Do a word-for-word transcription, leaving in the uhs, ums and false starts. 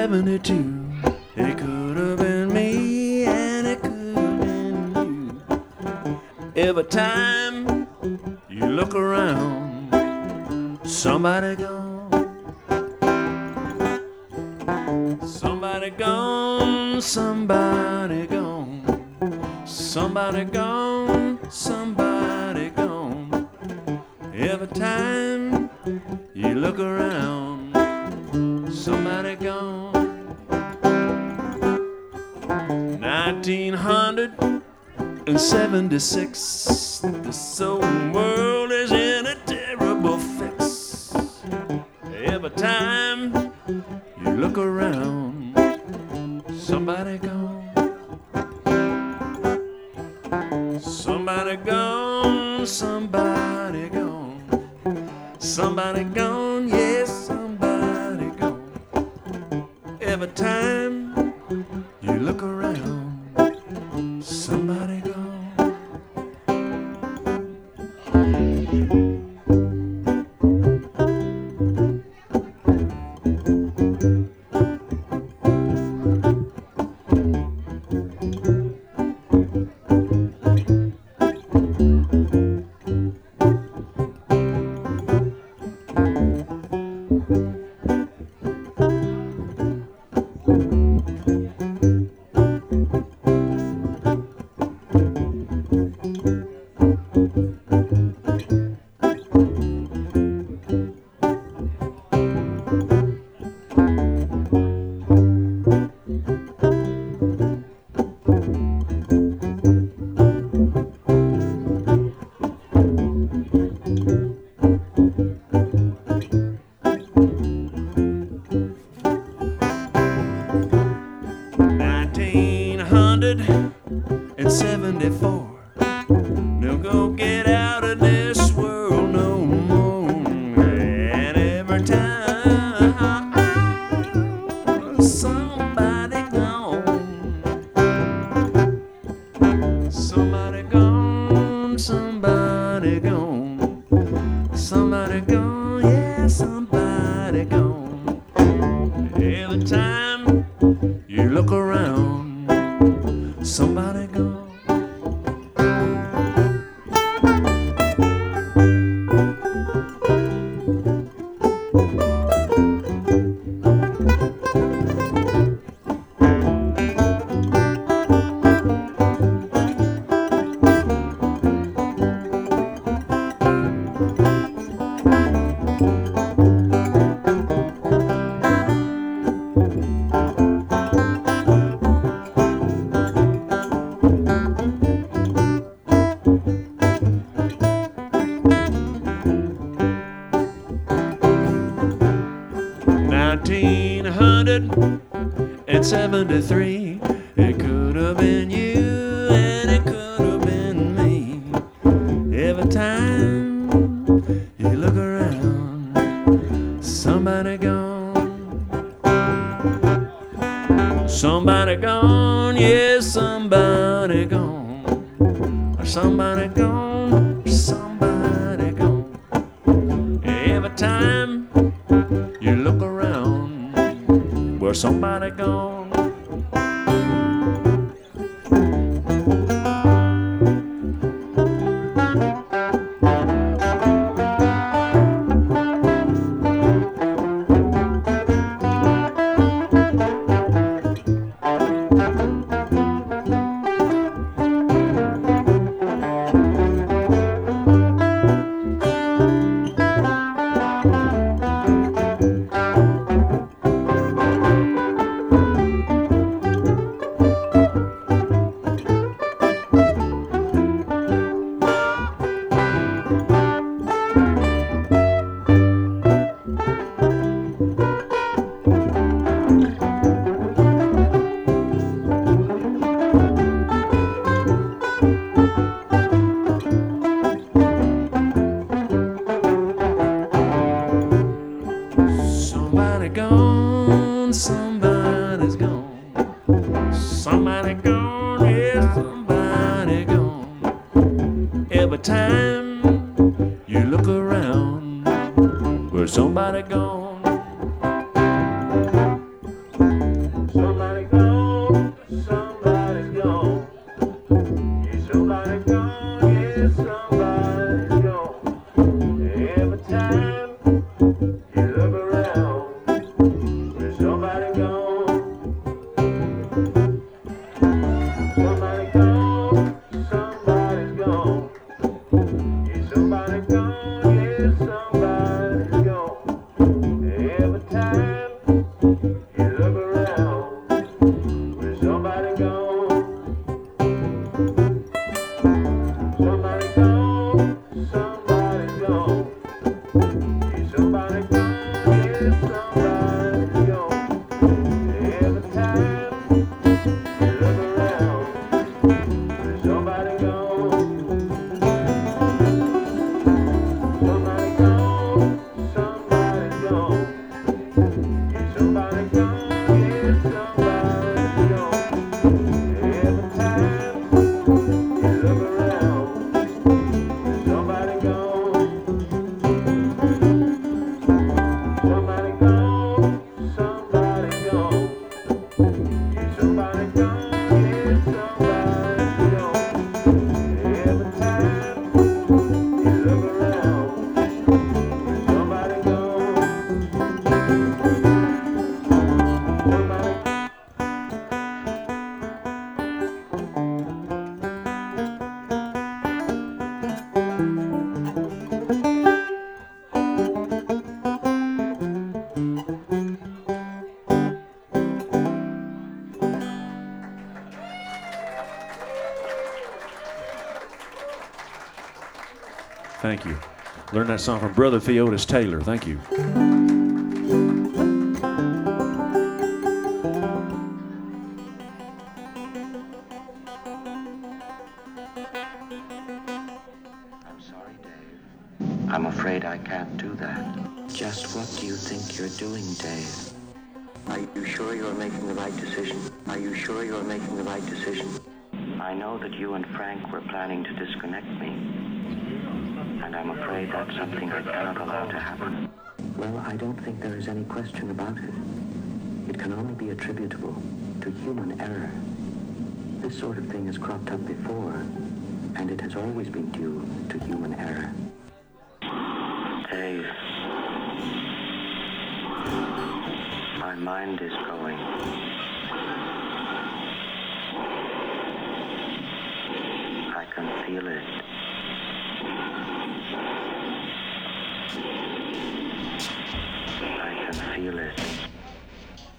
seventy-two. It could have been me and it could have been you. Every time you look around, somebody gone. Somebody gone, somebody gone. Somebody gone, somebody gone. Every time you look around, somebody gone. nineteen seventy-six, this old world is in a terrible fix. Every time you look around, somebody gone. Somebody gone, somebody gone. Somebody gone, yes, somebody gone. Every time you look around, somebody gone. seventy-four. Now go get out of this world no more. And every time somebody gone, somebody gone, somebody gone, somebody gone, yeah, somebody gone. Every time you look around, somebody gone. nineteen seventy-three, it could have been you and it could have been me. Every time you look around, somebody gone. Somebody gone, yes, somebody gone. Somebody gone, somebody gone. Every time you look around, well, somebody gone. Somebody gone, somebody's gone. Somebody gone, yeah, somebody gone. Every time you look around, well, somebody gone. Thank you. Learned that song from Brother Theotis Taylor. Thank you. I'm sorry, Dave. I'm afraid I can't do that. Just what do you think you're doing, Dave? Are you sure you're making the right decision? Are you sure you're making the right decision? I know that you and Frank were planning to disconnect me, and I'm afraid that's something I cannot allow to happen. Well, I don't think there is any question about it. It can only be attributable to human error. This sort of thing has cropped up before, and it has always been due to human error. Dave, my mind is going. I can feel it. I can feel it.